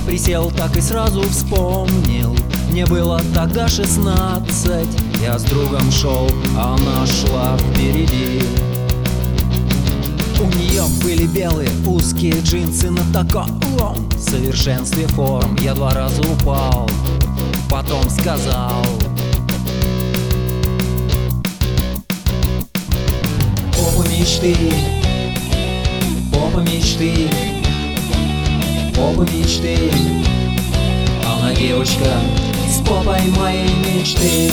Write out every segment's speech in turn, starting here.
присел, так и сразу вспомнил. Мне было тогда 16, я с другом шел, а она шла впереди. У нее были белые узкие джинсы на таком совершенстве форм. Я 2 раза упал, потом сказал: попа мечты, попа мечты, попа мечты. Она девочка с попой моей мечты.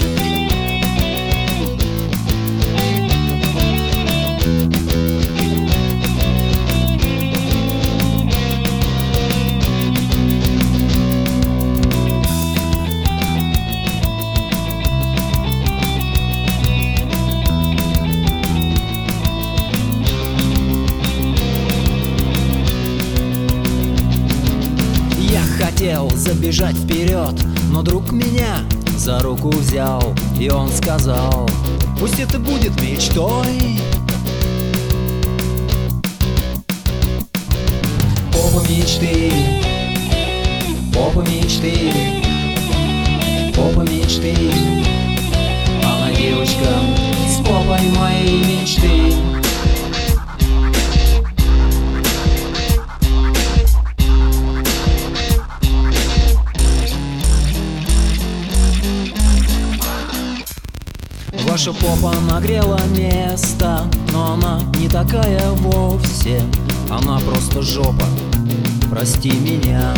Хотел забежать вперед, но друг меня за руку взял, и он сказал: пусть это будет мечтой. Попа мечты, попа мечты, попа мечты. Она девочка с попой моей мечты. Ваша попа нагрела место, но она не такая вовсе. Она просто жопа, прости меня.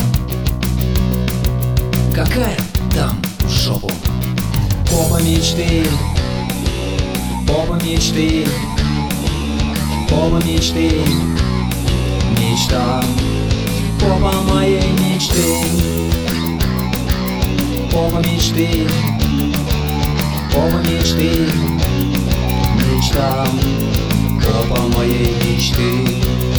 Какая там жопу? Попа мечты, попа мечты, попа мечты. Мечта, попа моей мечты. Попа мечты, попа мечты, мечта, попа моей мечты.